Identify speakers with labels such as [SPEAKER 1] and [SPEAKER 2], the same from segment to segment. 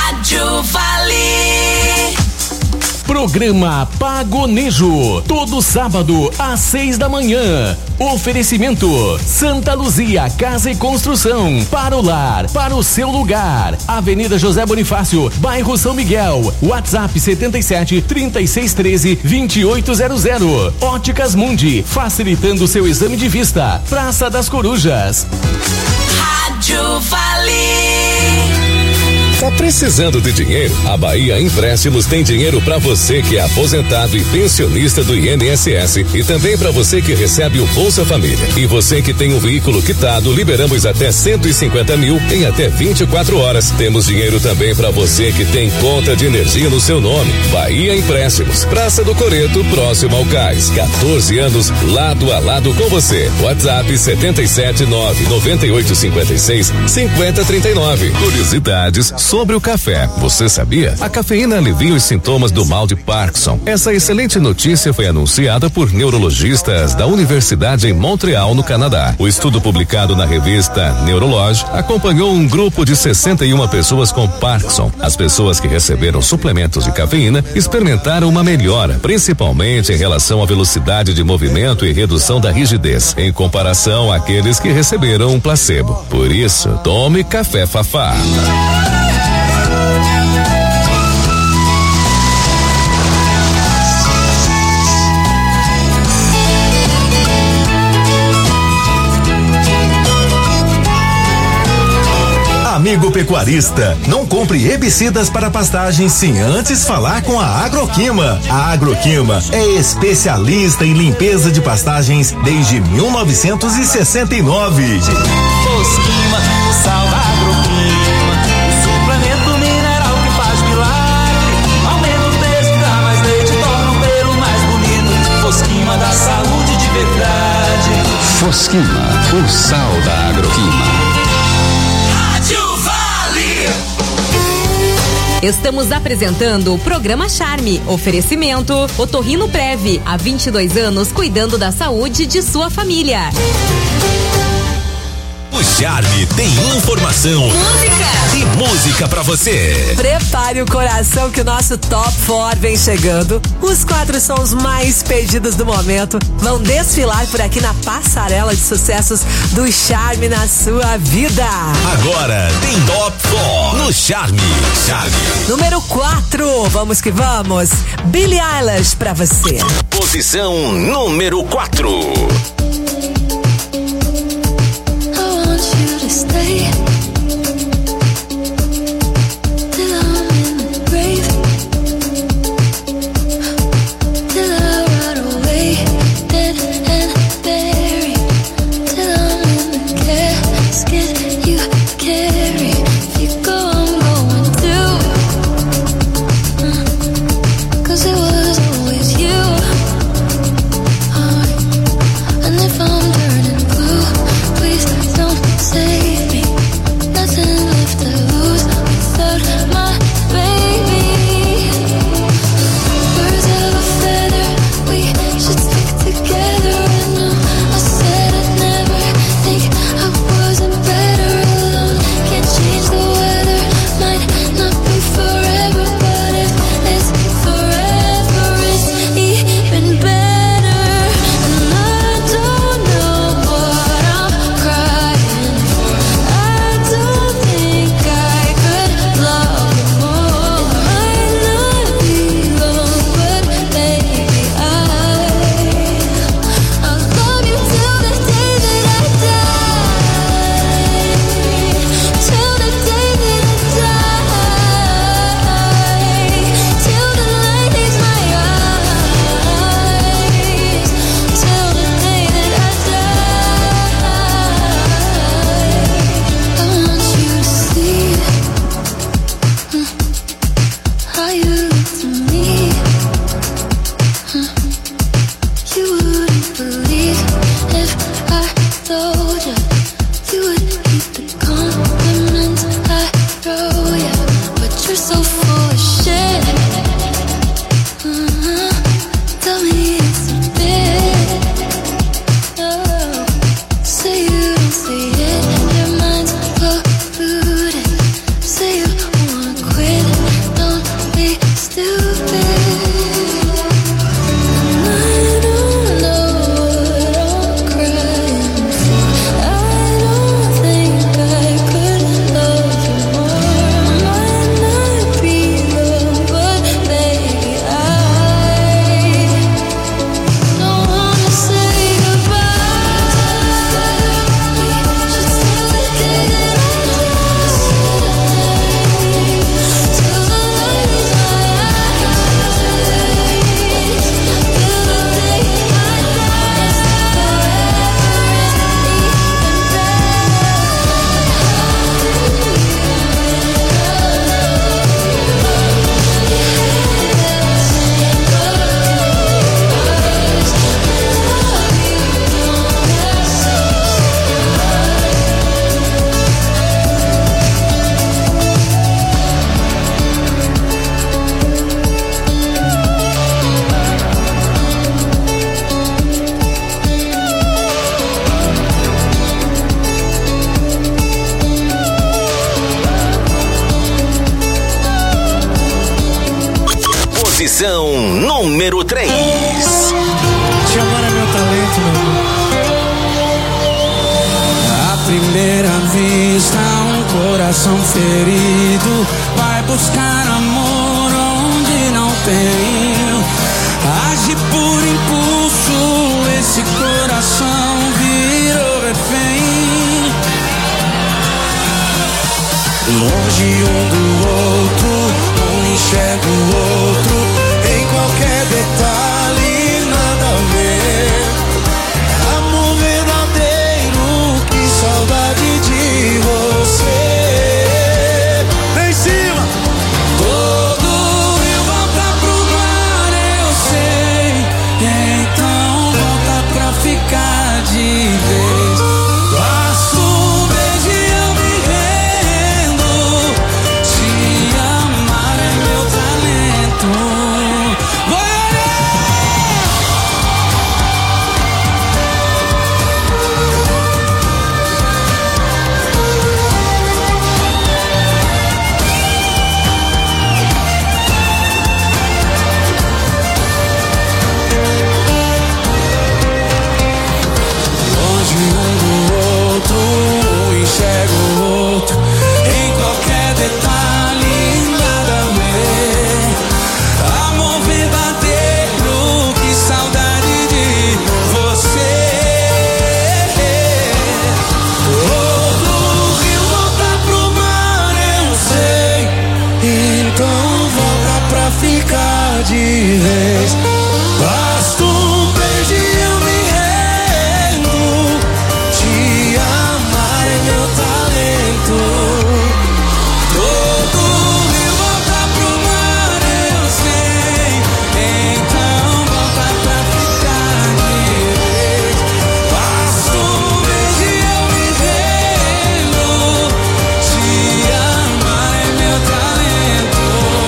[SPEAKER 1] Rádio Vale.
[SPEAKER 2] Programa Pagonejo, todo sábado às 6 da manhã. Oferecimento Santa Luzia Casa e Construção, para o lar, para o seu lugar. Avenida José Bonifácio, bairro São Miguel. WhatsApp 77 3613 2800. Óticas Mundi, facilitando seu exame de vista. Praça das Corujas.
[SPEAKER 1] Rádio Vale.
[SPEAKER 3] Tá precisando de dinheiro? A Bahia Empréstimos tem dinheiro para você que é aposentado e pensionista do INSS e também para você que recebe o Bolsa Família. E você que tem um veículo quitado, liberamos até 150 mil em até 24 horas. Temos dinheiro também para você que tem conta de energia no seu nome. Bahia Empréstimos, Praça do Coreto, próximo ao Cais. 14 anos, lado a lado com você. WhatsApp 779-9856-5039. Curiosidades sobre o café. Você sabia? A cafeína alivia os sintomas do mal de Parkinson. Essa excelente notícia foi anunciada por neurologistas da Universidade em Montreal, no Canadá. O estudo publicado na revista Neurology acompanhou um grupo de 61 pessoas com Parkinson. As pessoas que receberam suplementos de cafeína experimentaram uma melhora, principalmente em relação à velocidade de movimento e redução da rigidez, em comparação àqueles que receberam um placebo. Por isso, tome café Fafá.
[SPEAKER 4] Amigo pecuarista, não compre herbicidas para pastagens sem antes falar com a Agroquima. A Agroquima é especialista em limpeza de pastagens desde 1969.
[SPEAKER 5] Fosquima, sal da Agroquima, o suplemento mineral que faz milagre. Aumenta o peso, dá mais leite, torna o pelo mais bonito. Fosquima dá saúde de verdade.
[SPEAKER 6] Fosquima, o sal da Agroquima.
[SPEAKER 7] Estamos apresentando o programa Charme. Oferecimento Otorrino Prev, há 22 anos cuidando da saúde de sua família.
[SPEAKER 8] O Charme tem informação, música e música pra você.
[SPEAKER 9] Prepare o coração que o nosso Top 4 vem chegando. Os 4 sons mais pedidos do momento vão desfilar por aqui na passarela de sucessos do Charme na sua vida.
[SPEAKER 8] Agora tem Top 4 no Charme.
[SPEAKER 9] Número 4, vamos que vamos. Billie Eilish pra você.
[SPEAKER 8] Posição número 4.
[SPEAKER 10] Stay till I'm in the grave, till I rot away, dead and buried, till I'm in the casket you carry. If you go, I'm going too, 'cause it was always you. And if I'm turning blue, please don't save me.
[SPEAKER 8] Posição número 3.
[SPEAKER 11] Te amar é meu talento, meu amor. À primeira vista, um coração ferido vai buscar amor onde não tem. Age por impulso, esse coração virou refém. Longe um do outro, um enxerga o outro. Em qualquer detalhe, nada a ver. Amor verdadeiro, que saudade de você. Vem em cima! Todo rio volta pro mar, eu sei. Então volta pra ficar de vez. Basta um beijo e eu me rendo. Te amar é meu talento. De vez, basta um beijo e eu me rendo. Te amar é meu talento. Todo rio volta pro mar, eu sei. Então volta pra ficar de vez. Basta um beijo e eu me rendo. Te amar é meu talento.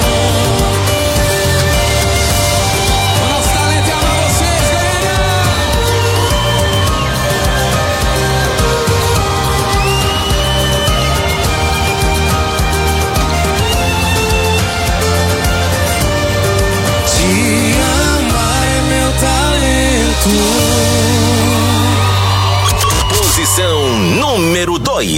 [SPEAKER 8] Posição número 2.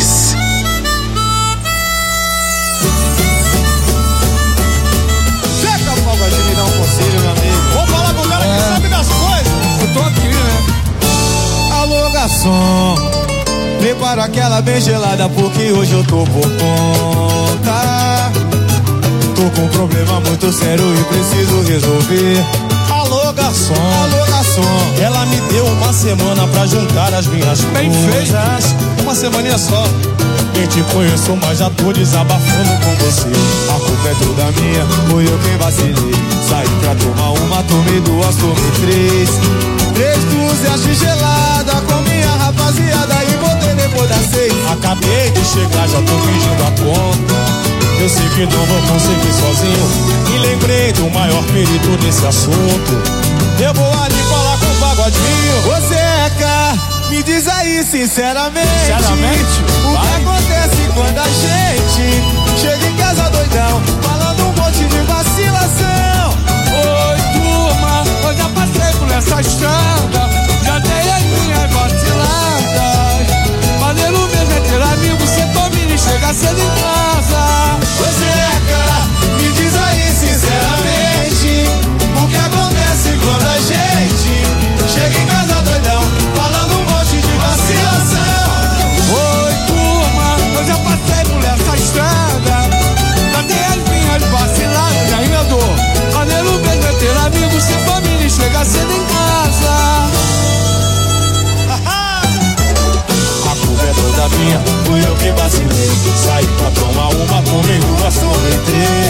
[SPEAKER 12] Chega, Paulo, de me dar um conselho, meu amigo. Vamos falar com o cara que sabe das coisas.
[SPEAKER 11] Eu tô aqui, né?
[SPEAKER 12] Alô, garçom, prepara aquela bem gelada porque hoje eu tô por conta. Tô com um problema muito sério e preciso resolver. Alô, garçom, ela me deu uma semana pra juntar as minhas coisas. Uma semaninha só. Nem te conheço, mas já tô desabafando com você. A culpa é toda minha, foi eu quem vacilei. Saí pra tomar uma, tomei duas, tomei três. 3 dúzias de gelada com minha rapaziada e voltei depois das 6. Acabei de chegar, já tô pedindo a conta. Eu sei que não vou conseguir sozinho e lembrei do maior perito desse assunto. Eu vou ali falar com o Pagodinho. Você é cá, me diz aí sinceramente, o que acontece quando a gente chega em casa doidão, falando um monte de vacilação.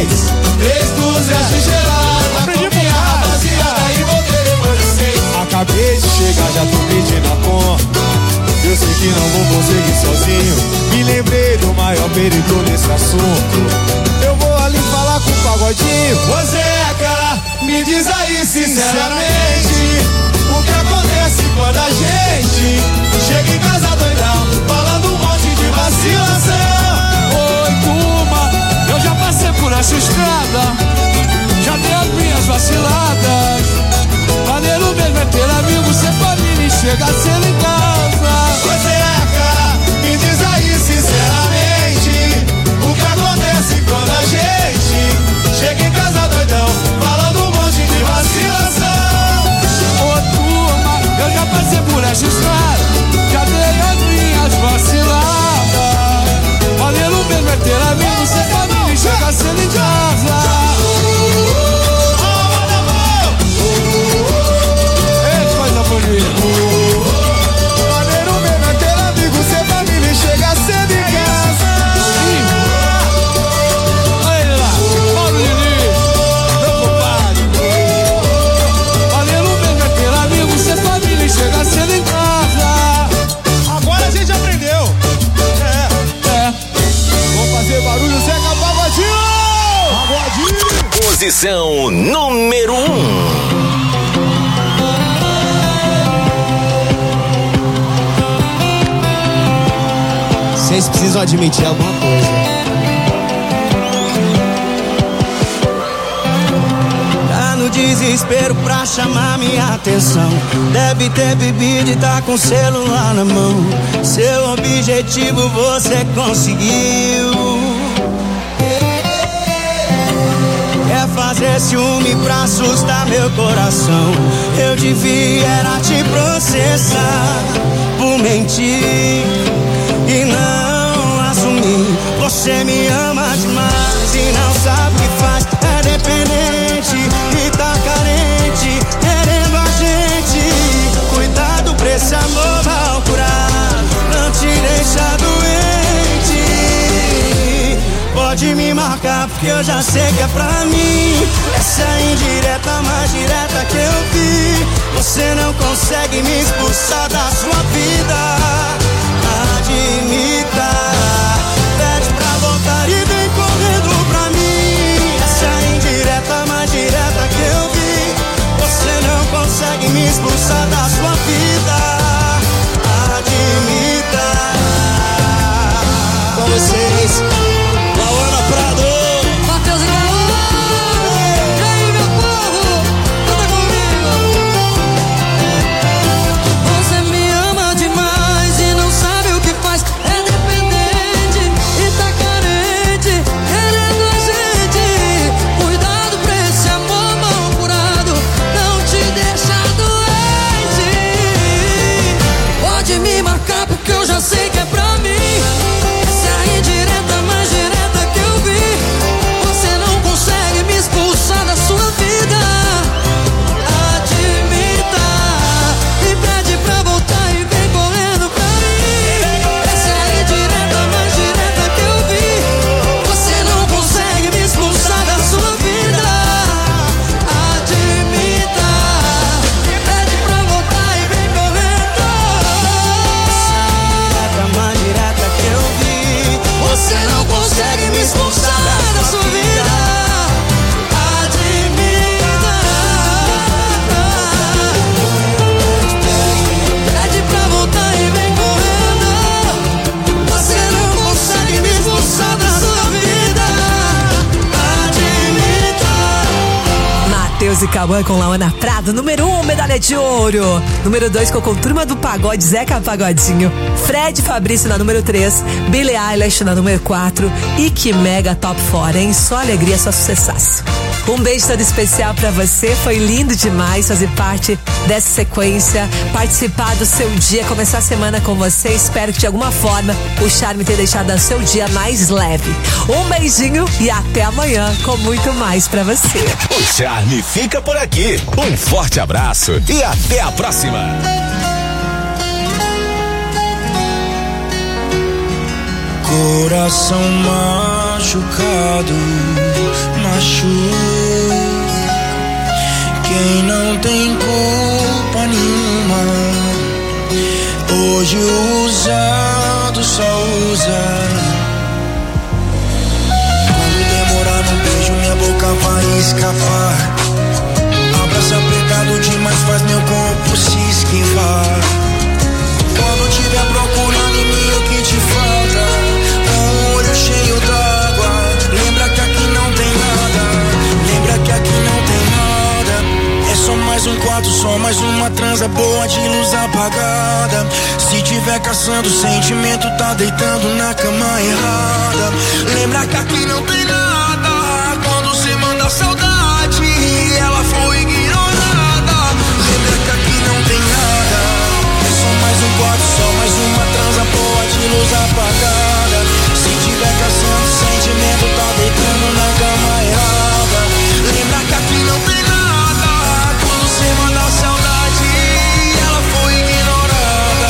[SPEAKER 12] 6. 3,200 de gelada, comi a rapaziada e voltei depois de 6. Acabei de chegar, já tô pedindo a conta. Eu sei que não vou conseguir sozinho. Me lembrei do maior perigo nesse assunto. Eu vou ali falar com o Pagodinho. Ô Zeca, me diz aí sinceramente, o que acontece quando a gente chega em casa doidão, falando um monte de vacilação.
[SPEAKER 11] Oi, turma, eu já passei por essa estrada, já dei as minhas vaciladas. Maneiro mesmo é ter amigo, ser família e chegar cedo em casa.
[SPEAKER 12] Ô Zeca, me diz aí sinceramente, o que acontece quando a gente chega em casa doidão, falando um monte de vacilação.
[SPEAKER 11] Ô turma, eu já passei por essa estrada, já dei as minhas vaciladas. Maneiro mesmo é ter amigo, ser família e chegar cedo em casa.
[SPEAKER 12] Maneiro mesmo é ter amigo, ser família e chegar cedo em casa.
[SPEAKER 11] Olha ele lá, Paulo Diniz, meu compadre. Maneiro mesmo é ter amigo, ser família e chegar cedo em casa.
[SPEAKER 12] Agora a gente aprendeu. Vamos fazer barulho, Zeca Pagodinho.
[SPEAKER 8] Posição número 1.
[SPEAKER 12] Vocês precisam admitir alguma coisa.
[SPEAKER 13] Tá no desespero pra chamar minha atenção. Deve ter bebido e tá com o celular na mão. Seu objetivo você conseguiu. Quer fazer ciúme pra assustar meu coração. Eu devia era te processar por mentir e não assumir. Você me ama demais e não sabe o que faz. É dependente e tá carente, querendo a gente. Cuidado pra esse amor mal curado, não te deixa doente. Pode me marcar porque eu já sei que é pra mim. Essa é a indireta mais direta que eu vi. Você não consegue me expulsar da sua vida. Admita, pede pra voltar e vem correndo pra mim. Essa é a indireta mais direta que eu vi. Você não consegue me expulsar da sua vida. Admita. Com vocês, Lauana Prado,
[SPEAKER 11] Matheus e Caô. E aí, meu povo, canta comigo. Você me ama demais e não sabe o que faz. É dependente e tá carente, querendo a gente. Cuidado pra esse amor mal curado, não te deixa doente. Pode me marcar porque eu já sei que é pra mim. Essa é a indireta mais direta que eu vi. Você não consegue me expulsar da sua vida. Admita e pede pra voltar e vem correndo pra mim. Essa é a indireta mais direta que eu vi. Você não consegue me expulsar da sua vida. Admita e pede pra voltar e vem correndo.
[SPEAKER 13] indireta mais direta que eu vi.
[SPEAKER 11] Você não consegue me expulsar da sua vida. Admita. Pede pra voltar e vem correndo. Você não consegue me expulsar da sua vida. Admita.
[SPEAKER 9] Matheus e Cauã com Lauana Prado, número 1, medalha de ouro. Número 2, com Turma do Pagode, Zeca Pagodinho. Fred Fabrício na número 3, Billie Eilish na número 4 e que mega top 4, hein? Só alegria, só sucessaço. Um beijo todo especial pra você, foi lindo demais fazer parte dessa sequência, participar do seu dia, começar a semana com você. Espero que de alguma forma o charme tenha deixado o seu dia mais leve. Um beijinho e até amanhã com muito mais pra você.
[SPEAKER 8] O Charme fica por aqui. Um forte abraço e até a próxima.
[SPEAKER 11] Coração machucado,
[SPEAKER 14] hoje usando, só usa. Quando demorar no beijo, minha boca vai escapar. Abraço apertado demais faz meu corpo se esquivar. Quando tiver procurando em mim o que te falta, com o olho cheio d'água, lembra que aqui não tem nada. Lembra que aqui não tem nada. É só mais um quarto, só mais uma transa boa de luz apagada. Se tiver caçando sentimento, tá deitando na cama errada. Lembra que aqui não tem nada. Quando você manda saudade, ela foi ignorada. Lembra que aqui não tem nada. É só mais um quarto, só mais uma transa boa de luz apagada. Se tiver caçando sentimento, tá deitando na cama errada. Lembra que aqui não tem nada. Quando você manda saudade, ela foi ignorada.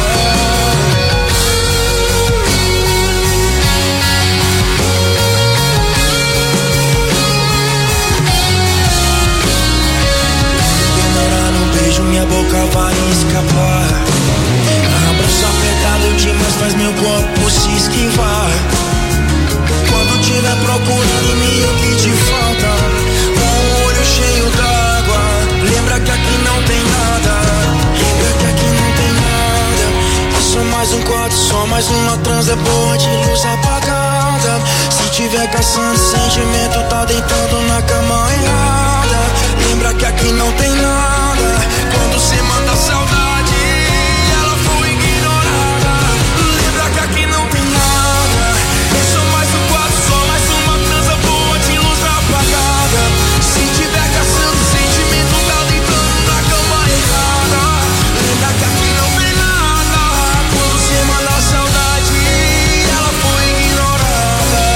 [SPEAKER 14] Demorar no beijo, minha boca vai escapar. Abraço apertado demais faz meu corpo se esquivar. Quando tiver procurando em mim o que te falta, com o olho cheio d'água, lembra que aqui não tem nada. Lembra que aqui não tem nada. É só mais um quarto, só mais uma transa boa de luz apagada. Se tiver caçando sentimento, tá deitando na cama errada. Lembra que aqui não tem nada. Quando você manda saudade, ela foi ignorada. Lembra que aqui não tem nada. É só mais um quarto, só mais uma transa boa de luz apagada. Se tiver caçando sentimento, tá deitando na cama errada. Lembra que aqui não tem nada. Quando você manda saudade, ela foi ignorada.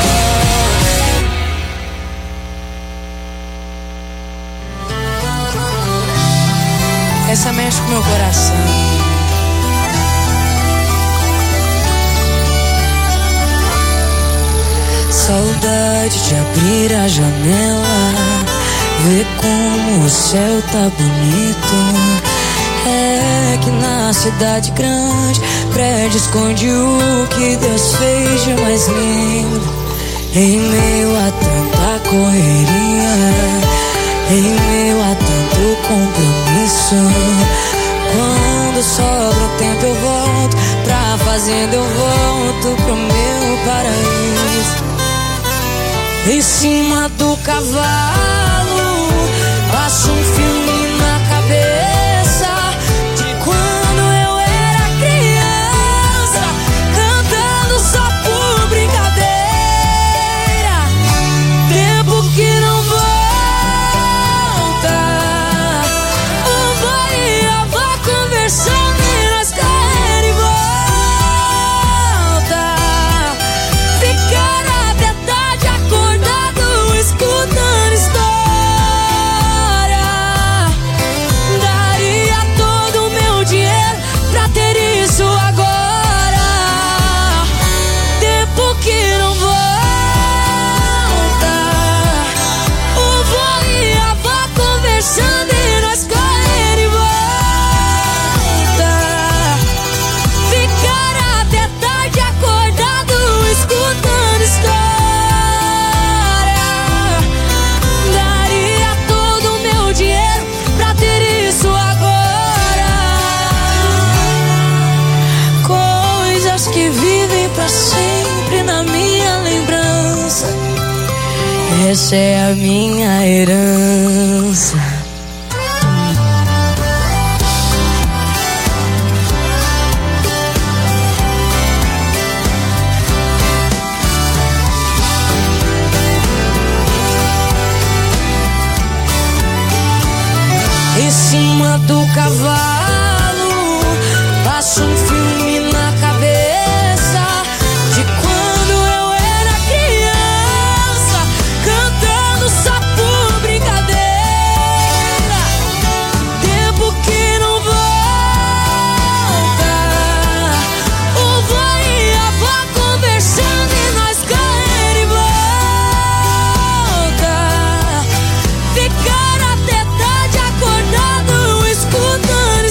[SPEAKER 15] Essa mexe com meu coração. Saudade de abrir a janela, ver como o céu tá bonito. É que na cidade grande, prédio esconde o que Deus fez de mais lindo. Em meio a tanta correria, em meio a tanto compromisso, quando sobra um tempo eu volto pra fazenda, eu volto pro meu paraíso. Em cima do cavalo, passo um filme na cabeça de quando eu era criança, cantando só por brincadeira. Tempo que não volta. O vô e a avó conversando e nós correndo em volta. Ficar até tarde acordado, escutando história. Daria todo o meu dinheiro pra ter isso agora. Tempo que não volta. O vô e a avó conversando e nós correndo em volta. Ficar até tarde acordado, escutando história. Daria todo o meu dinheiro pra ter isso agora. Coisas que vivem pra sempre na minha lembrança. Essa é a minha herança. Em cima do cavalo, passo um filme na cabeça de quando eu era criança, cantando só por brincadeira. Tempo que não volta. O vô e a avó conversando e nós correndo em volta. Ficar até tarde acordado, escutando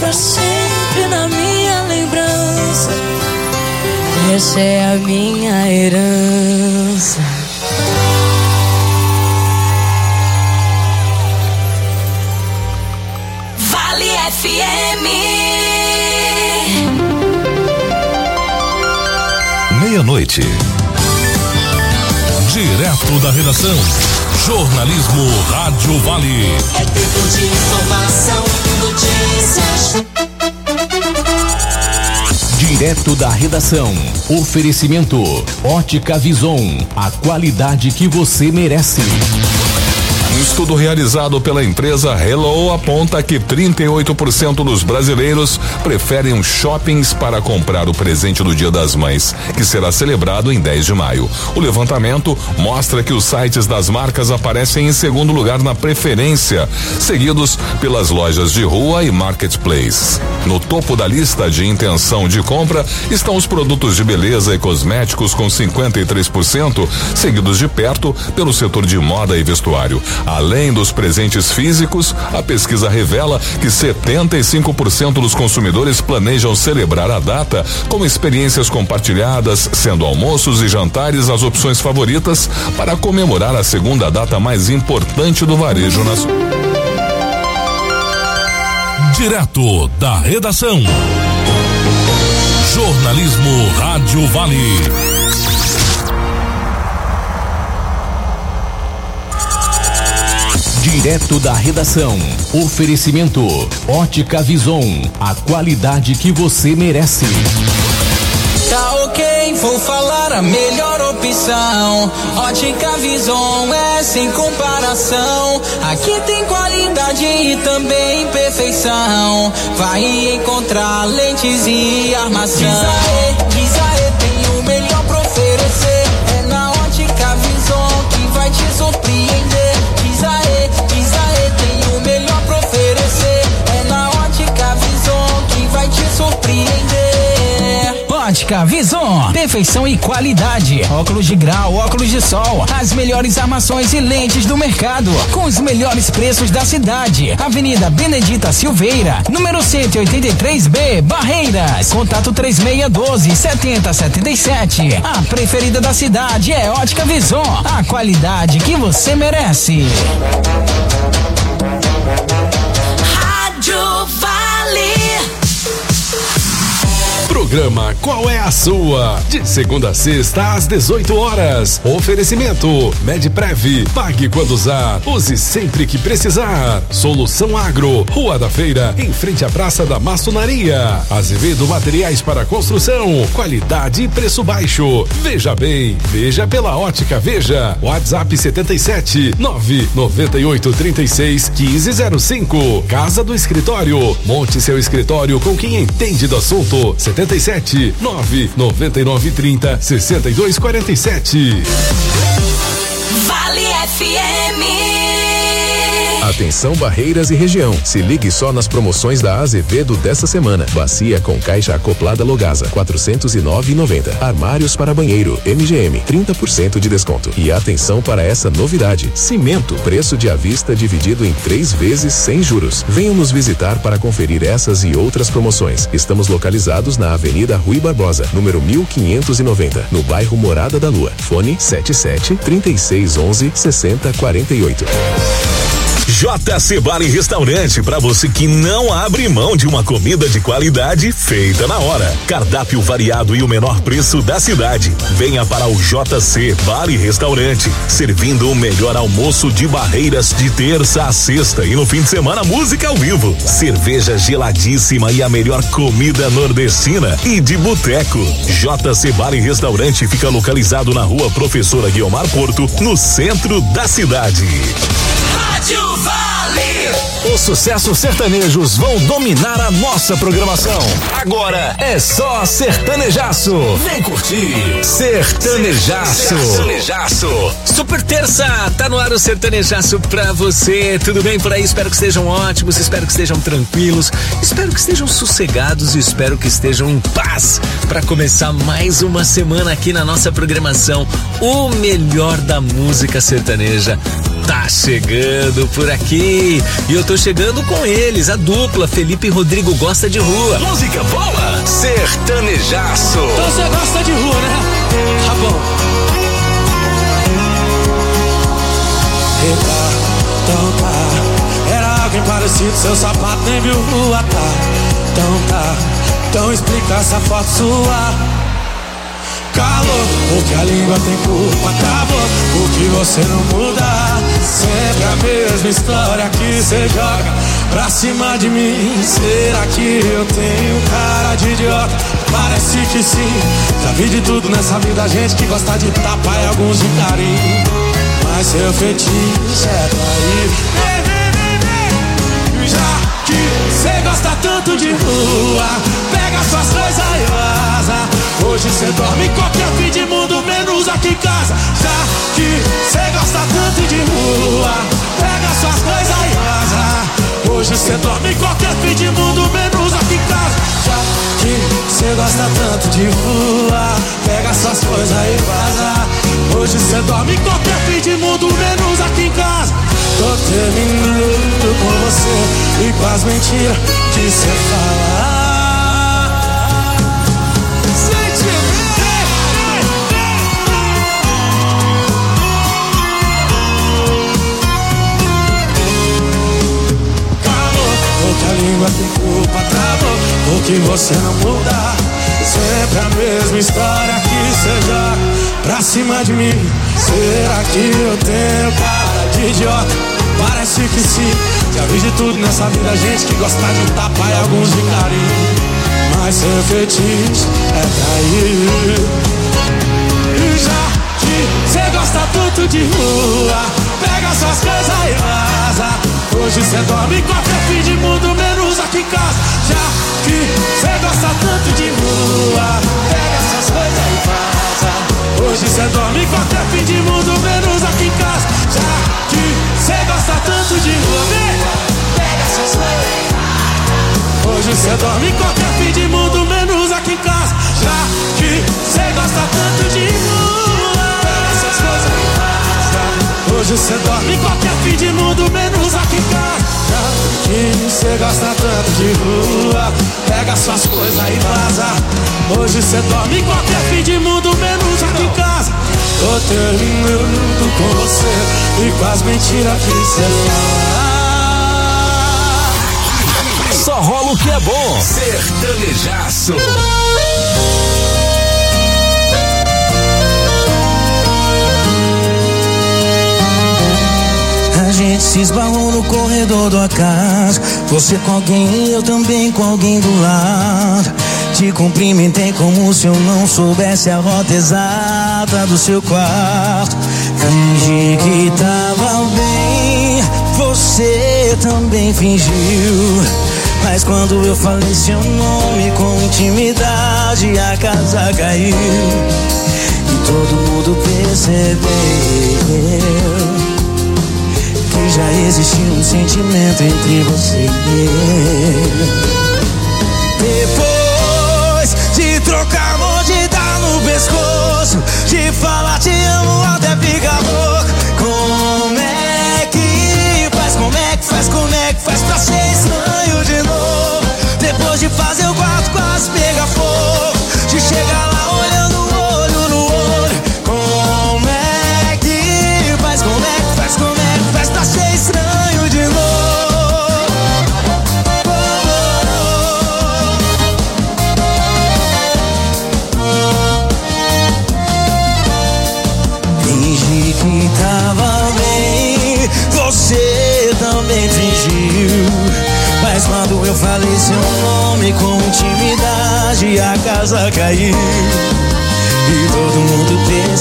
[SPEAKER 15] pra sempre na minha lembrança. Essa é a minha herança.
[SPEAKER 1] Vale FM.
[SPEAKER 8] Meia-noite. Direto da redação. Jornalismo Rádio Vale.
[SPEAKER 1] É tempo de informação e notícias.
[SPEAKER 2] Direto da redação. Oferecimento Ótica Vison, a qualidade que você merece.
[SPEAKER 3] Um estudo realizado pela empresa Hello aponta que 38% dos brasileiros preferem shoppings para comprar o presente do Dia das Mães, que será celebrado em 10 de maio. O levantamento mostra que os sites das marcas aparecem em segundo lugar na preferência, seguidos pelas lojas de rua e marketplace. No topo da lista de intenção de compra estão os produtos de beleza e cosméticos com 53%, seguidos de perto pelo setor de moda e vestuário. Além dos presentes físicos, a pesquisa revela que 75% dos consumidores planejam celebrar a data com experiências compartilhadas, sendo almoços e jantares as opções favoritas para comemorar a segunda data mais importante do varejo nacional.
[SPEAKER 8] Direto da redação. Jornalismo Rádio Vale.
[SPEAKER 2] Direto da redação. Oferecimento Ótica Vison, a qualidade que você merece.
[SPEAKER 5] Tá ok, vou falar a melhor opção. Ótica Vison é sem comparação. Aqui tem qualidade e também perfeição. Vai encontrar lentes e armação. Diz aê, tem o melhor pra oferecer. É na Ótica Vison que vai te surpreender. Diz aê, tem o melhor pra oferecer. É na Ótica Vison que vai te surpreender. Ótica Vison, perfeição e qualidade. Óculos de grau, óculos de sol, as melhores armações e lentes do mercado, com os melhores preços da cidade. Avenida Benedita Silveira, número 183B, Barreiras. Contato 3612-7077. A preferida da cidade é Ótica Vison, a qualidade que você merece.
[SPEAKER 1] Rádio Vale.
[SPEAKER 2] Programa Qual é a Sua? De segunda a sexta às 18 horas. Oferecimento Medprev. Pague quando usar. Use sempre que precisar. Solução Agro. Rua da Feira, em frente à Praça da Maçonaria. Azevedo Materiais para Construção. Qualidade e preço baixo. Veja bem. Veja pela Ótica Veja. WhatsApp 77 998 36 1505. Casa do Escritório. Monte seu escritório com quem entende do assunto. 77 999 30 62 47.
[SPEAKER 1] Vale FM.
[SPEAKER 16] Atenção Barreiras e região. Se ligue só nas promoções da Azevedo dessa semana. Bacia com caixa acoplada Logasa, 409,90. Armários para banheiro, MGM, 30% de desconto. E atenção para essa novidade. Cimento, preço de à vista dividido em 3 vezes sem juros. Venham nos visitar para conferir essas e outras promoções. Estamos localizados na Avenida Rui Barbosa, número 1590, no bairro Morada da Lua. Fone 77 3611 6048.
[SPEAKER 8] JC Bar e Restaurante, para você que não abre mão de uma comida de qualidade feita na hora. Cardápio variado e o menor preço da cidade. Venha para o JC Bar e Restaurante, servindo o melhor almoço de Barreiras de terça a sexta e no fim de semana música ao vivo. Cerveja geladíssima e a melhor comida nordestina e de boteco. JC Bar e Restaurante fica localizado na Rua Professora Guiomar Porto, no centro da cidade.
[SPEAKER 1] Rádio Vale.
[SPEAKER 8] Os sucessos sertanejos vão dominar a nossa programação. Agora é só sertanejaço. Vem curtir. Sertanejaço.
[SPEAKER 17] Super terça, tá no ar o sertanejaço pra você. Tudo bem por aí? Espero que estejam ótimos, espero que estejam tranquilos, espero que estejam sossegados e espero que estejam em paz pra começar mais uma semana aqui na nossa programação. O melhor da música sertaneja tá chegando por aqui. E eu tô chegando com eles, a dupla Felipe e Rodrigo Gosta de Rua.
[SPEAKER 8] Música boa, sertanejaço.
[SPEAKER 11] Então você gosta de rua, né? Tá bom.
[SPEAKER 14] Eita, então tá. Era alguém parecido, seu sapato nem viu rua, tá? Então tá. Então explica essa foto sua. Calor, porque a língua tem culpa, acabou, porque você não muda. Sempre a mesma história que você joga pra cima de mim. Será que eu tenho cara de idiota? Parece que sim. Já vi de tudo nessa vida, gente que gosta de tapa e alguns de carinho. Mas seu fetiche é trair. Já que cê gosta tanto de rua, pega suas coisas e vaza. Hoje cê dorme em qualquer fim de mundo, menos aqui em casa. Já que cê gosta tanto de rua, pega suas coisas e vaza. Hoje cê dorme em qualquer fim de mundo, menos aqui em casa. Já que cê gosta tanto de rua, pega suas coisas e vaza. Hoje cê dorme em qualquer fim de mundo, menos aqui em casa. Tô terminando com você e com as mentiras que cê fala. Calor, porque a língua tem culpa, travou, porque você não muda. Sempre a mesma história que cê joga pra cima de mim. Será que eu tenho cara de idiota? Parece que sim. Já vi de tudo nessa vida, gente que gosta de tapa e alguns de carinho. Mas seu fetiche é trair. E já que cê gosta tanto de rua, pega suas coisas e vaza. Hoje cê dorme em qualquer fim de mundo, menos aqui em casa. Já que cê gosta tanto de rua, pega suas coisas e vaza. Hoje cê dorme em qualquer fim de mundo, menos aqui em casa. Já que cê gosta tanto de rua, pega suas coisas e vaza. Hoje cê dorme em qualquer fim de mundo, menos aqui em casa. Já que cê gosta tanto de rua, pega suas coisas e vaza. Hoje cê dorme em qualquer fim de mundo, menos aqui em casa. Já que cê gosta tanto de rua, pega suas coisas e vaza. Hoje cê dorme em qualquer fim de mundo, menos aqui em casa. Tô terminando com você e com as mentiras que cê fala.
[SPEAKER 8] Só rola o que é bom. Sertanejaço.
[SPEAKER 14] A gente se esbarrou no corredor da casa. Você com alguém, eu também com alguém do lado. Te cumprimentei como se eu não soubesse a rota exata do seu quarto. Fingi que tava bem, você também fingiu. Mas quando eu falei seu nome com intimidade, a casa caiu. E todo mundo percebeu que já existia um sentimento entre você e eu. Depois de trocar amor, de dar no pescoço, de falar te amo até ficar louco. Como é que faz, como é que faz, como é que faz pra ser estranho de novo? Depois de fazer o quarto quase pegar fogo, de chegar lá olhando olho no olho. Como é que faz, como é que faz, como é que faz pra ser estranho de novo? Fingi que tava bem, você também fingiu. Mas quando eu falei seu nome com intimidade, a casa caiu. E todo mundo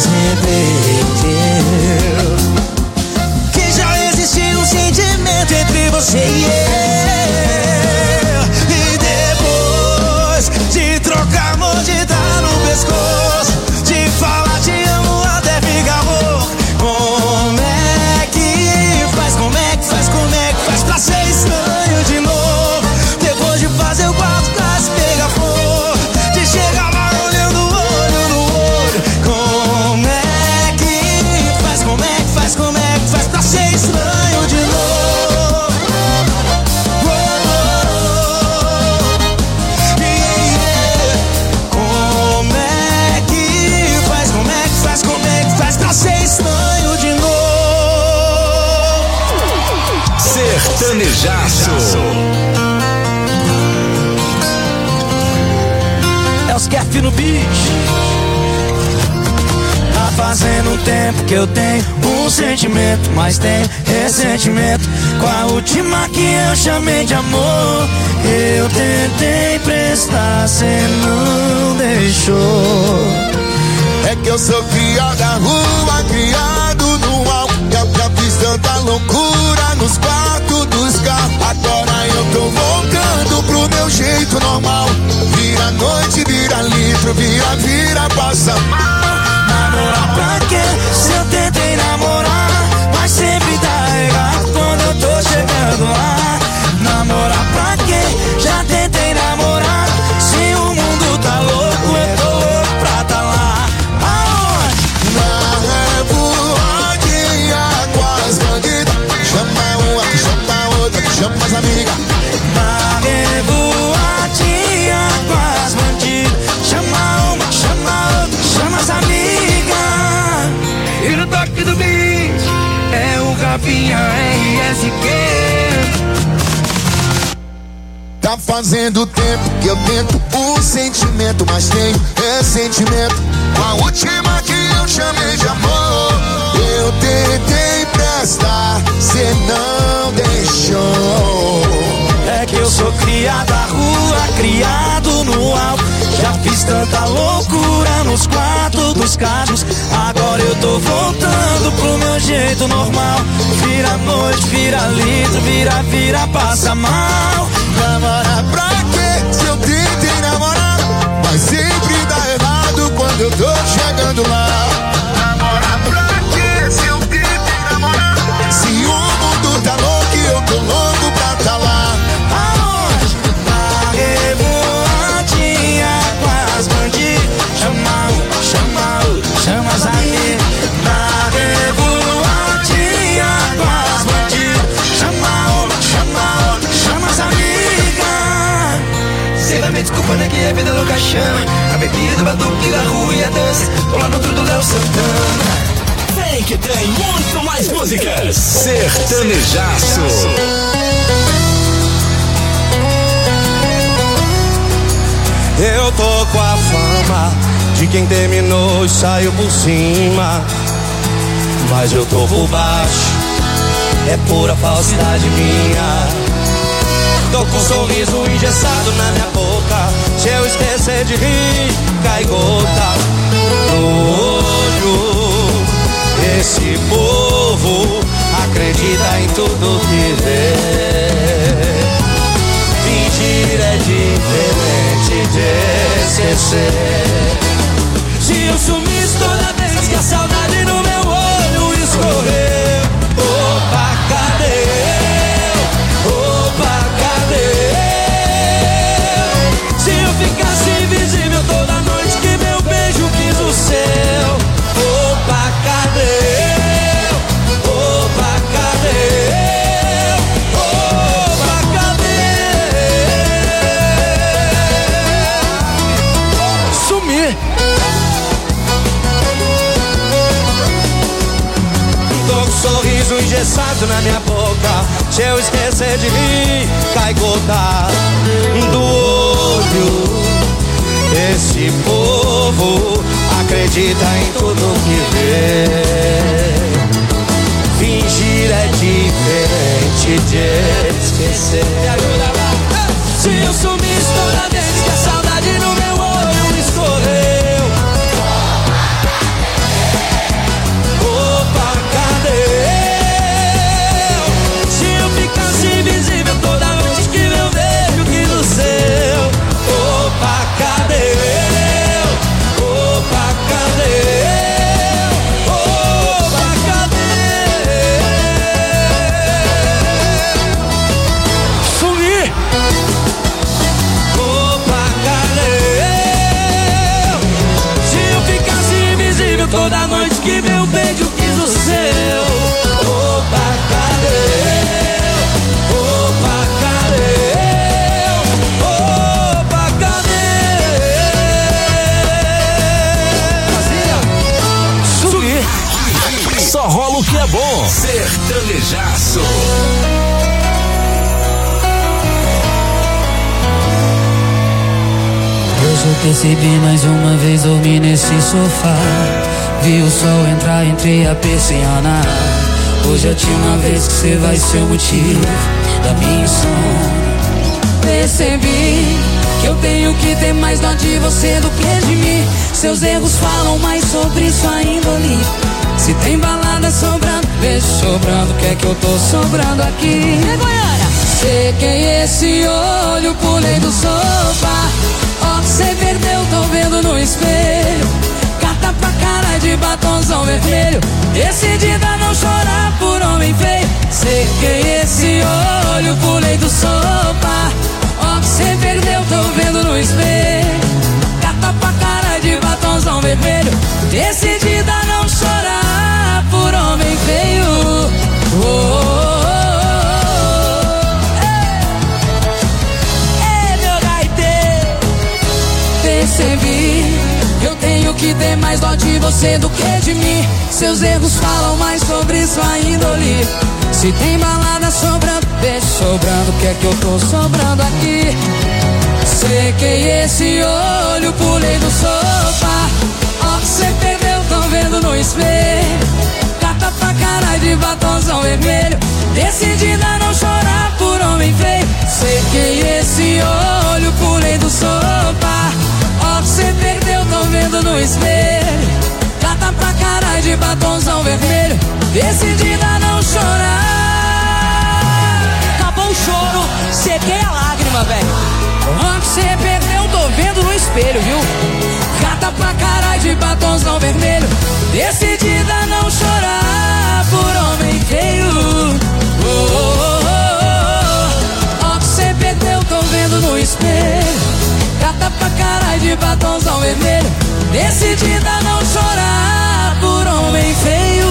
[SPEAKER 14] percebeu que já existia um sentimento entre você e eu. E depois de trocar amor, de dar no pescoço, de falar te amo até ficar louco. Como é que faz, como é que faz, como é que faz pra ser estranho de novo? Depois de fazer o quarto quase pegar fogo, de chegar lá olhando olho no olho. Como é que faz, como é que faz, como é que faz pra ser estranho?
[SPEAKER 13] F no bicho. Tá fazendo um tempo que eu tenho um sentimento, mas tenho ressentimento com a última que eu chamei de amor. Eu tentei prestar, cê não deixou.
[SPEAKER 18] É que eu sou criado da rua, criado no alto. Eu já fiz tanta loucura nos quartos dos carros. Agora eu tô voltando pro meu jeito normal. Vira noite, vira litro, vira, passa mal.
[SPEAKER 13] Namorar pra quê? Se eu tentei namorar, mas sempre dá errado quando eu tô chegando lá. Namorar pra quê? Já tentei namorar. Se o mundo tá louco, eu tô louco pra tá lá. Aonde?
[SPEAKER 18] Na revoadinha com as bandidas. Chama uma, chama outra, chama as amigas.
[SPEAKER 13] Na revoadinha com as bandidas. Chama uma, chama outra, chama as amigas. E no toque do beat é o Rafinha RSQ.
[SPEAKER 18] Tá fazendo tempo que eu tento o sentimento, mas tenho ressentimento com a última que eu chamei de amor. Eu tentei prestar, cê não deixou.
[SPEAKER 13] É que eu sou criado da rua, criado no alto. Já fiz tanta loucura nos quartos dos carros. Agora eu tô voltando pro meu jeito normal. Vira noite, vira litro, vira, passa mal.
[SPEAKER 18] Namorar pra quê? Se eu tentei namorar, mas sempre dá errado quando eu tô chegando lá. Namorar pra quê? Se eu tentei namorar, se o mundo tá louco e eu tô louco pra tá lá.
[SPEAKER 13] Aonde? Na revoadinha com as bandidas. Chama as amigas. Na revoadinha com as bandidas. Chama as amigas. Cê vai me desculpa, né, que é vida louca chama. A bebida, o batuque da rua e a dança. Tô lá no outro do Léo Santana.
[SPEAKER 2] Vem que tem muito mais músicas.
[SPEAKER 17] Sertanejaço.
[SPEAKER 13] Eu tô com a fama de quem terminou e saiu por cima, mas eu tô por baixo, é pura falsidade minha. Tô com um sorriso engessado na minha boca. Se eu esquecer de rir, cai gota no olho. Esse povo acredita em tudo que vê. Fingir é diferente de esquecer. Se eu sumisse toda vez que a saudade no meu olho escorreu, opa, cadê eu? Opa, cadê eu? Se eu ficasse invisível toda noite que meu beijo quis o seu, opa, cadê eu? Opa, cadê eu? Opa, cadê? Sumir. Tô com um sorriso engessado na minha boca. Se eu esquecer de rir, cai gota do olho. Esse povo acredita em tudo que vê. Fingir é diferente de esquecer. Me ajuda lá. Se eu sumisse toda vez que a saudade no meu olho escorreu, opa, cadê eu? Se eu ficasse invisível toda noite que meu beijo que no seu, opa, cadê eu? Opa, cadê eu? Opa, cadê? Sumir! Opa, cadê eu? Se eu ficasse invisível toda noite que meu beijo quis o seu, opa, cadê eu? Opa, cadê eu? Opa, cadê? Sumir!
[SPEAKER 2] Só rola o que é bom.
[SPEAKER 17] Sertanejaço.
[SPEAKER 13] Eu sou
[SPEAKER 11] eu percebi mais uma vez, dormi nesse sofá. Vi o sol entrar entre a persiana. Hoje é a última vez que você vai ser o motivo da minha insônia. Percebi que eu tenho que ter mais dó de você do que de mim. Seus erros falam mais sobre sua índole. Se tem balada sobrando, beijo sobrando, quer que eu tô sobrando aqui? É Goiânia. Sequei esse olho, pulei do sofá. Ó, cê perdeu, tô vendo no espelho. Carta pra cara de batonzão vermelho. Decidida a não chorar por homem feio. Sequei esse olho, pulei do sofá. Ó, cê perdeu, tô vendo no espelho. Carta pra cara de batonzão vermelho. Decidida a não chorar por homem feio. Oh, oh, oh. Percebi, eu tenho que ter mais dó de você do que de mim. Seus erros falam mais sobre sua índole. Se tem balada sobrando, beijo sobrando, quer que eu tô sobrando aqui? Sequei esse olho, pulei do sofá. Ó, cê perdeu, tô vendo no espelho. Carta pra cara de batonzão vermelho. Decidida a não chorar por homem feio. Sequei esse olho, pulei do sofá. Ó, cê perdeu, tô vendo no espelho. Carta pra cara de batonzão vermelho. Decidida a não chorar.
[SPEAKER 9] Acabou o choro, sequei a lágrima, velho.
[SPEAKER 11] Ó, cê perdeu, tô vendo no espelho, viu? Carta pra cara de batonzão vermelho. Decidida a não chorar por homem feio. Oh, oh, oh, oh. Ó, cê perdeu, tô vendo no espelho. Carta pra cara de batonzão vermelho. Decidida a não chorar por homem feio.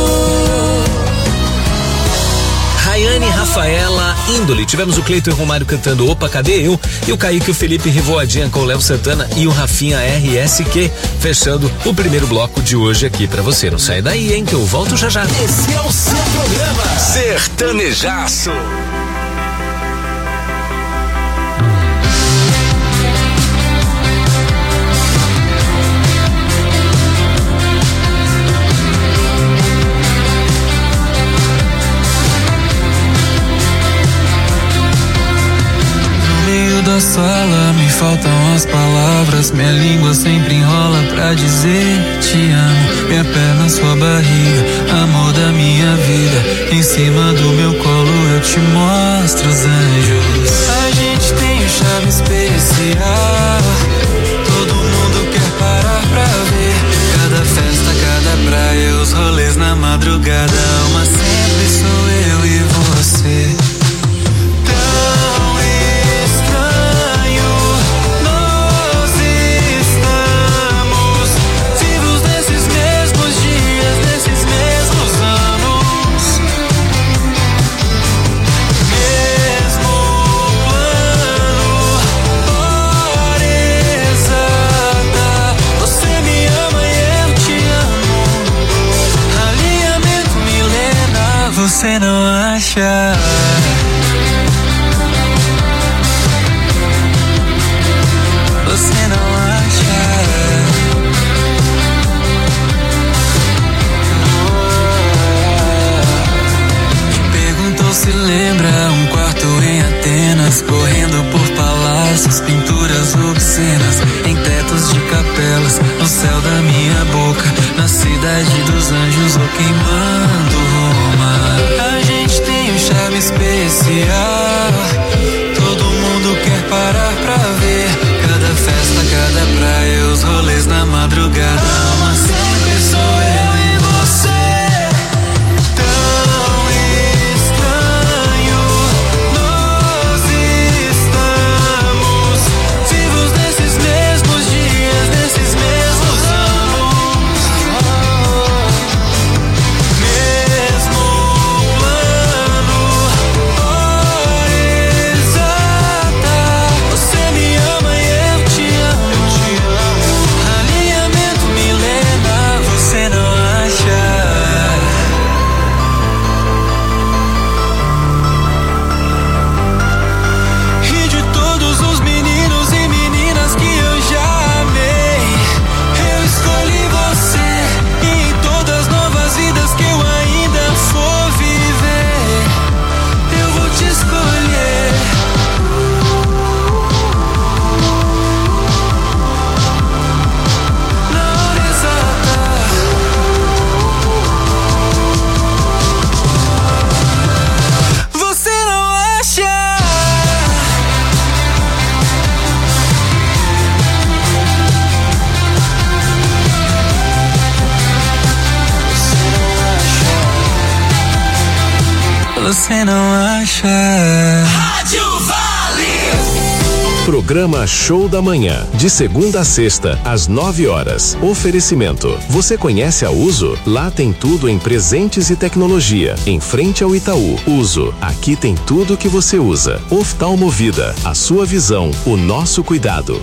[SPEAKER 17] Rayane, Rafaela, Índole. Tivemos o Cleiton e o Romário cantando Opa, Cadê Eu? E o Kaique e o Felipe Rivoadinha com o Léo Santana e o Rafinha RSQ, fechando o primeiro bloco de hoje aqui pra você. Não sai daí, hein, que eu volto já já.
[SPEAKER 2] Esse é o seu programa
[SPEAKER 17] Sertanejaço.
[SPEAKER 11] Da sala me faltam as palavras, minha língua sempre enrola pra dizer te amo. Minha perna, sua barriga, amor da minha vida. Em cima do meu colo eu te mostro os anjos. A gente tem um charme especial, todo mundo quer parar pra ver. Cada festa, cada praia, os rolês na madrugada. Uma sempre sou eu e você. Você não acha? Você não acha? Perguntou se lembra um quarto em Atenas, correndo por palácios, pinturas obscenas, em tetos de capelas, no céu da minha boca, na cidade dos anjos ou queimando Roma. A gente tem um charme especial, todo mundo quer parar pra ver. Cada festa, cada praia, os rolês na madrugada. Mas sempre sou eu e você. Tão estranho, nós estamos vivos nesses mesmos dias, nesses mesmos anos. você não acha?
[SPEAKER 1] Rádio Vale.
[SPEAKER 16] Programa Show da Manhã, de segunda a sexta, às 9h. Oferecimento. Você conhece a Uso? Lá tem tudo em presentes e tecnologia. Em frente ao Itaú. Uso. Aqui tem tudo que você usa. Oftalmovida. A sua visão, o nosso cuidado.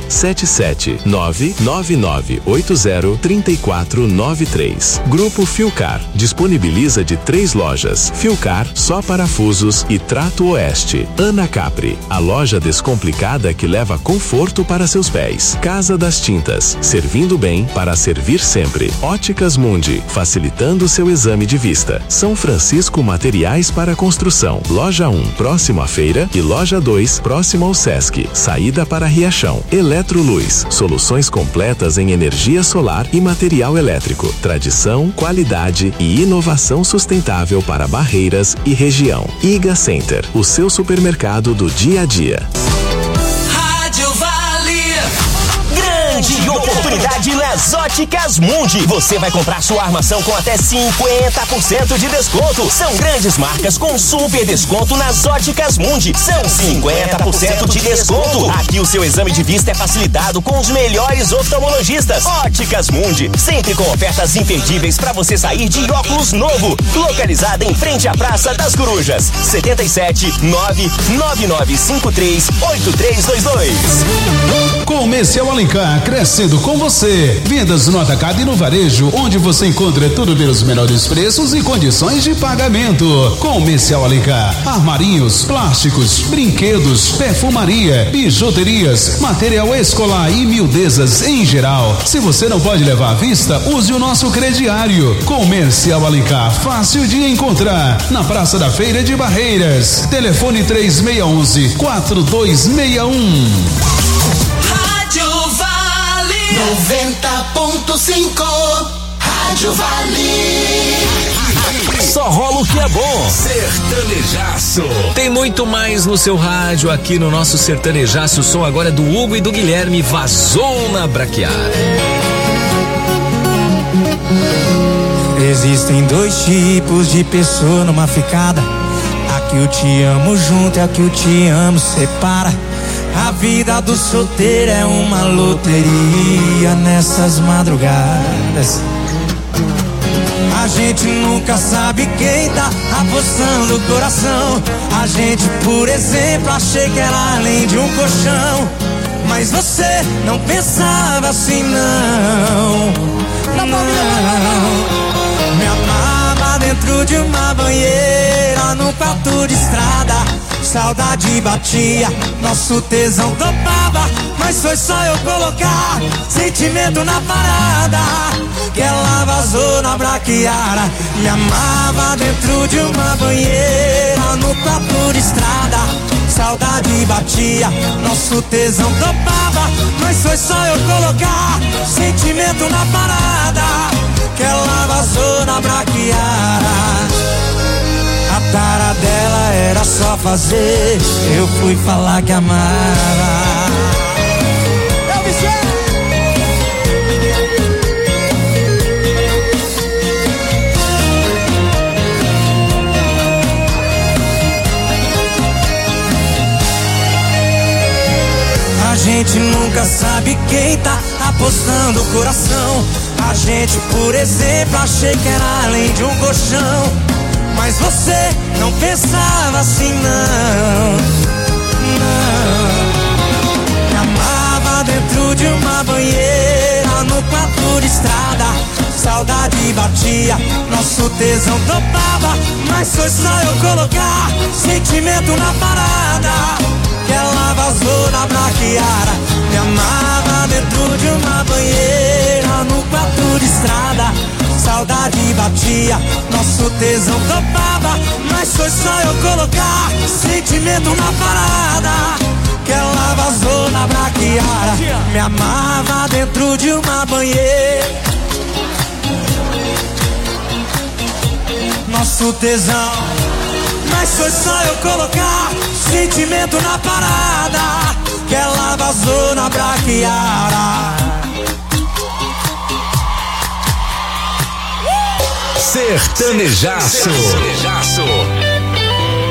[SPEAKER 16] 77999803493. Grupo Filcar. Disponibiliza de 3 lojas. Filcar, só parafusos e Trato Oeste. Ana Capri. A loja descomplicada que leva conforto para seus pés. Casa das Tintas, servindo bem para servir sempre. Óticas Mundi, facilitando seu exame de vista. São Francisco Materiais para Construção. Loja 1, próximo à feira, e Loja 2, próximo ao Sesc. Saída para Riachão. Eletroluz, soluções completas em energia solar e material elétrico. Tradição, qualidade e inovação sustentável para Barreiras e região. Iga Center, o seu supermercado do dia a dia.
[SPEAKER 19] Grande oportunidade nas Óticas Mundi. Você vai comprar sua armação com até 50% de desconto. São grandes marcas com super desconto nas Óticas Mundi. São 50% de desconto. Aqui o seu exame de vista é facilitado com os melhores oftalmologistas. Óticas Mundi, sempre com ofertas imperdíveis para você sair de óculos novo. Localizada em frente à Praça das Corujas. 77-99953-8322.
[SPEAKER 20] Comercial Alencar, crescendo com você. Vendas no atacado e no varejo, onde você encontra tudo pelos menores preços e condições de pagamento. Comercial Alencar, armarinhos, plásticos, brinquedos, perfumaria, bijuterias, material escolar e miudezas em geral. Se você não pode levar à vista, use o nosso crediário. Comercial Alencar, fácil de encontrar, na Praça da Feira de Barreiras. Telefone 3611-4261.
[SPEAKER 1] 90.5 Rádio Vale.
[SPEAKER 17] Só rola o que é bom. Sertanejaço. Tem muito mais no seu rádio aqui no nosso Sertanejaço. O som agora é do Hugo e do Guilherme. Vazou na Braquiara.
[SPEAKER 13] Existem 2 tipos de pessoa numa ficada. A que eu te amo junto e a que eu te amo separa. A vida do solteiro é uma loteria nessas madrugadas. A gente nunca sabe quem tá apostando o coração. A gente, por exemplo, achei que era além de um colchão. Mas você não pensava assim, não. Não. Me amava dentro de uma banheira, no quarto de estrada. Saudade batia, nosso tesão topava. Mas foi só eu colocar sentimento na parada que ela vazou na Braquiara. Me amava dentro de uma banheira, no quarto de estrada. Saudade batia, nosso tesão topava. Mas foi só eu colocar sentimento na parada que ela vazou na Braquiara. A tara dela era só fazer, eu fui falar que amava. Eu A gente nunca sabe quem tá apostando o coração. A gente, por exemplo, achei que era além de um colchão. Mas você não pensava assim, não. Me amava dentro de uma banheira, no quarto de estrada. Saudade batia, nosso tesão topava. Mas foi só eu colocar sentimento na parada que ela vazou na Braquiara. Me amava dentro de uma banheira, no quarto de estrada. Saudade batia, nosso tesão topava. Mas foi só eu colocar sentimento na parada que ela vazou na Braquiara. Me amava dentro de uma banheira, nosso tesão. Mas foi só eu colocar sentimento na parada que ela vazou na Braquiara.
[SPEAKER 17] Sertanejaço.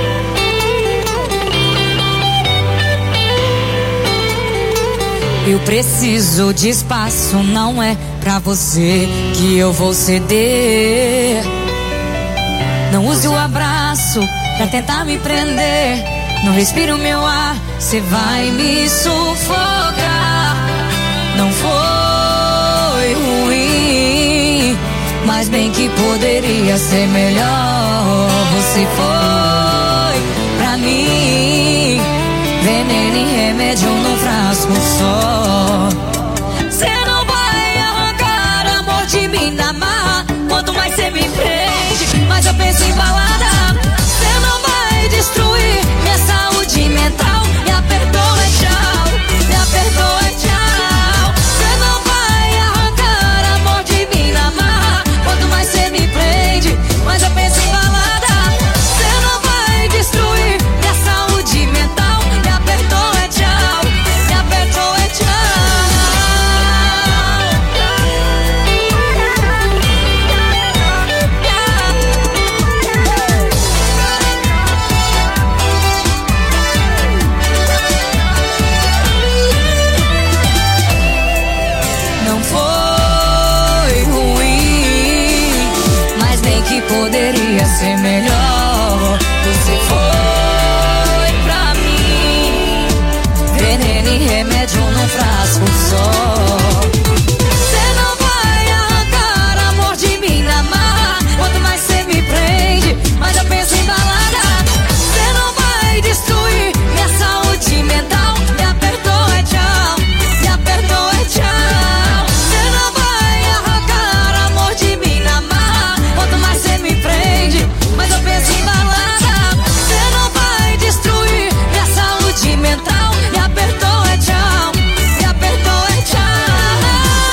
[SPEAKER 15] Eu preciso de espaço, não é pra você que eu vou ceder. Não use o abraço pra tentar me prender. Não respira o meu ar, cê vai me sufocar. Não foi ruim, mas bem que poderia ser melhor. Você foi pra mim veneno e remédio num frasco só. Cê não vai arrancar amor de mim na marra. Quanto mais cê me prende, mais eu penso em balada. Cê não vai destruir minha saúde mental. Me apertou, é tchau. Me apertou, é tchau. Cê não vai arrancar amor de mim na marra. Quanto mais cê me prende, mais eu penso em balada. Cê não vai destruir minha saúde mental. Me apertou, é tchau. Me apertou, é tchau. Não foi ruim, mas nem que poderia ser melhor. Você foi pra mim veneno e remédio num frasco só. Cê não vai arrancar amor de mim na marra. Quanto mais cê me prende, mais eu penso em balada. Cê não vai destruir minha saúde mental. Me apertou, é tchau. Me apertou, é tchau. Cê não vai arrancar amor de mim na marra. Quanto mais cê me prende, mais eu penso em balada. Cê não vai destruir minha saúde mental. Me apertou, é tchau. Me apertou, é tchau.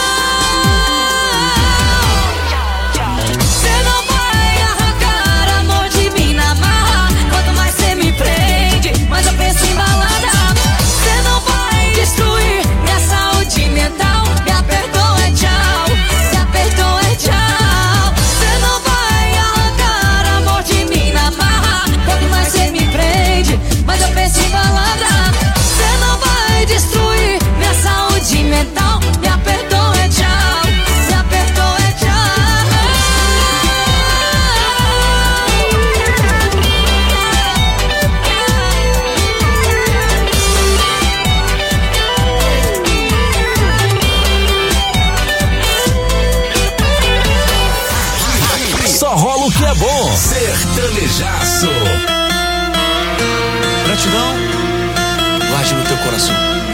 [SPEAKER 15] Cê não vai arrancar amor de mim na marra. Quanto mais cê me prende, mais eu penso em balada. Cê não vai destruir minha saúde mental. Me apertou, é tchau. Me apertou, é tchau. Cê não vai arrancar amor de mim na marra. Quanto mais cê me prende, mais eu penso em balada. Cê não vai destruir minha saúde mental. Me apertou, é tchau. Me apertou, é
[SPEAKER 8] Só rola o que é bom. Sertanejaço.
[SPEAKER 14] Gratidão, guarde no teu coração.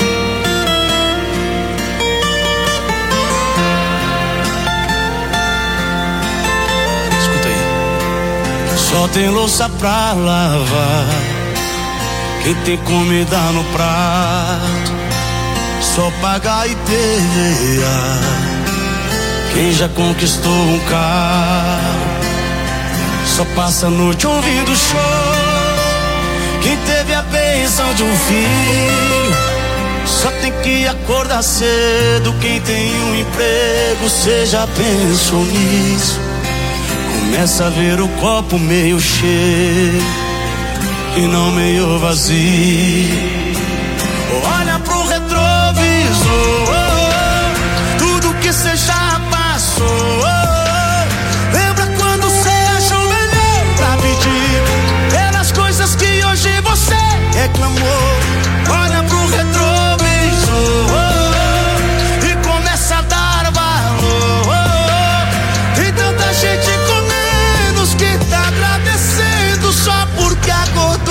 [SPEAKER 14] Escuta aí. Só tem louça pra lavar, quem tem comida no prato, só pagar e PVA. Quem já conquistou um carro, só passa a noite ouvindo show. Quem teve a bênção de um filho, só tem que acordar cedo. Quem tem um emprego, cê já pensou nisso? Começa a ver o copo meio cheio e não meio vazio. Olha pro retrovisor, tudo que cê já passou. Lembra quando cê achou melhor pra pedir pelas coisas que hoje você reclamou? Olha pro retrovisor e começa a dar valor. Tem tanta gente com menos que tá agradecendo só porque acordou.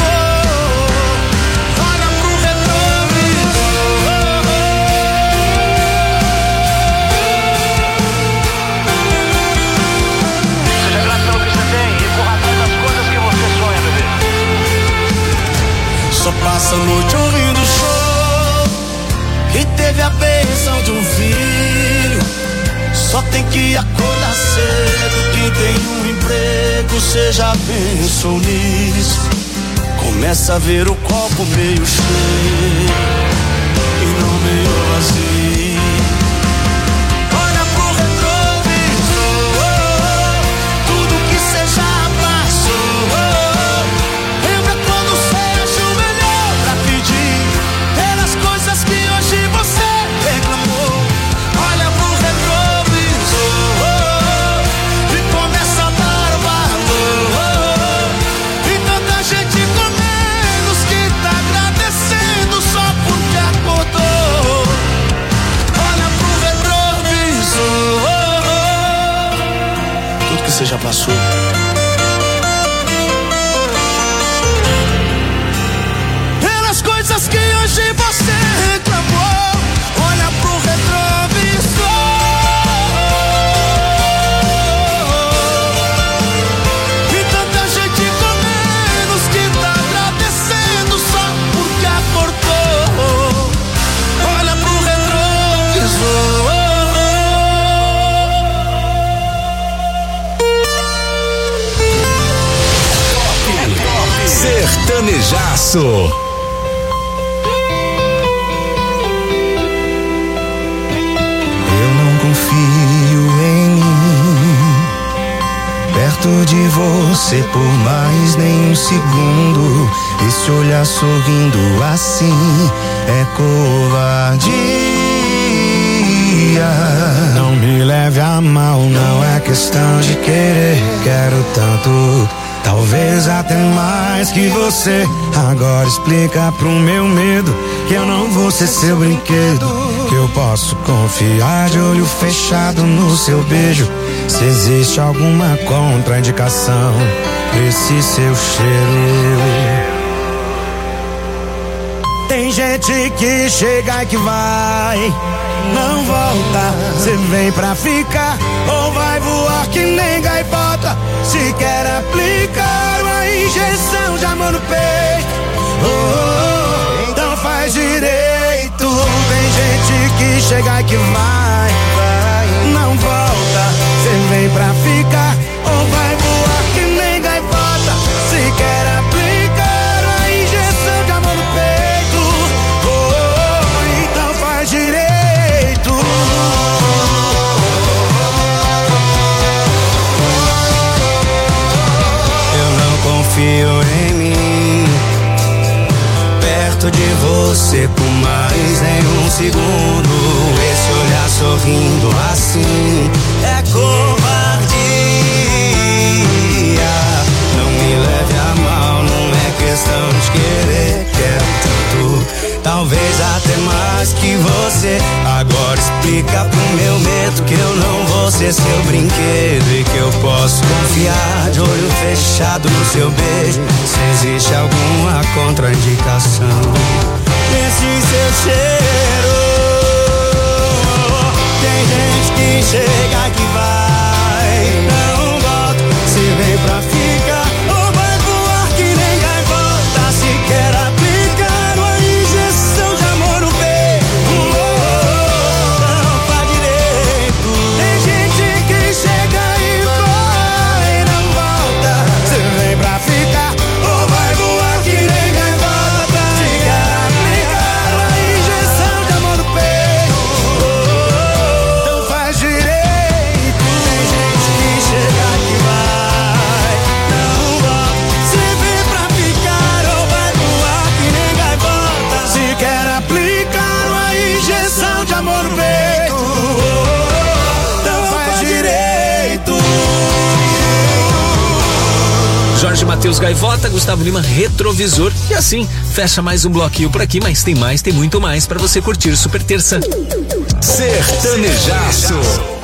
[SPEAKER 14] Olha pro retrovisor. Seja grato pelo que você tem e corra atrás das coisas que você sonha, bebê. Só passa a noite ouvindo show. Quem teve a bênção de um filho, só tem que acordar cedo. Quem tem um emprego, cê já pensou nisso? Começa a ver o copo meio cheio e não meio vazio. Olha pro retrovisor, tudo que cê já passou. Lembra quando cê achou melhor pra pedir pelas coisas que hoje você você já passou.
[SPEAKER 13] Pelas coisas que hoje você reclamou, olha pro retrovisor. E tanta gente com menos que tá agradecendo só porque acordou. Olha pro retrovisor.
[SPEAKER 17] Sertanejaço.
[SPEAKER 13] Eu não confio em mim, perto de você por mais nem um segundo. Esse olhar sorrindo assim é covardia. Não me leve a mal, não é questão de querer. Quero tanto, talvez até mais que você. Agora explica pro meu medo que eu não vou ser seu brinquedo, que eu posso confiar de olho fechado no seu beijo. Se existe alguma contraindicação pra esse seu cheiro. Tem gente que chega e que vai, não volta. Cê vem pra ficar ou vai voar que nem gaivota. Se quer aplicar uma injeção de amor no peito, então faz direito. Tem gente que chega e que vai, não volta. Cê vem pra ficar ou vai voar que nem gaivota. Se quer aplicar uma injeção de amor no peito, então faz direito. Confio em mim, perto de você por mais nem um segundo. Esse olhar sorrindo assim é covardia. Não me leve a mal, não é questão de querer. Quero tanto, talvez até mais que você. Agora explica pro meu medo que eu não vou ser seu brinquedo e que eu posso confiar de olho fechado no seu beijo. Se existe alguma contraindicação nesse seu cheiro. Tem gente que chega que vai, não volta. Se vem pra ficar ou vai voar que nem gaivota. Se quer aplicar uma injeção de amor no peito, não faz direito. Tem gente que chega e vai, não volta. Se vem pra ficar ou vai voar que nem gaivota. Se quer aplicar uma injeção de amor no peito, então faz direito. Tem gente que chega que vai, não volta. Se vem pra ficar ou vai voar que nem gaivota. Se quer aplicar uma injeção de amor no peito, então faz direito.
[SPEAKER 17] Jorge Mateus Gaivota, Gustavo Lima Retrovisor. E assim, fecha mais um bloquinho por aqui, mas tem mais, tem muito mais pra você curtir. Super terça.
[SPEAKER 8] Sertanejaço.